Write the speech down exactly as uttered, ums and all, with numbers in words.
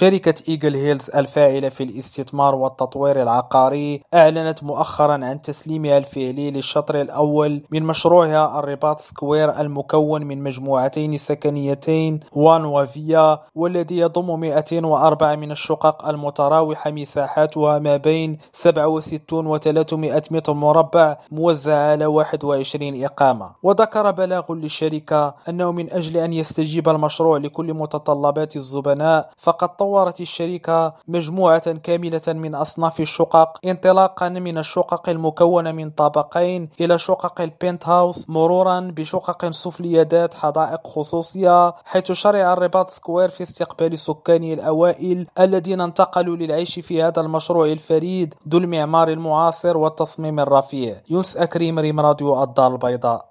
شركة إيجل هيلز الفاعلة في الاستثمار والتطوير العقاري أعلنت مؤخرا عن تسليمها الفعلي للشطر الأول من مشروعها الرباط سكوير، المكون من مجموعتين سكنيتين وان وفيا، والذي يضم مئتين وأربعة من الشقق المتراوحة مساحاتها ما بين سبعة وستين و ثلاثمئة متر مربع، موزعة على واحد وعشرين إقامة. وذكر بلاغ للشركة أنه من أجل أن يستجيب المشروع لكل متطلبات الزبناء، فقد طورت الشركة مجموعة كاملة من أصناف الشقق، انطلاقا من الشقق المكونة من طابقين إلى شقق البنت هاوس، مرورا بشقق سفلية ذات حدائق خصوصية، حيث شرع الرباط سكوير في استقبال سكانه الأوائل الذين انتقلوا للعيش في هذا المشروع الفريد ذو المعمار المعاصر والتصميم الرفيع. يونس أكريم، ريم راديو الدار البيضاء.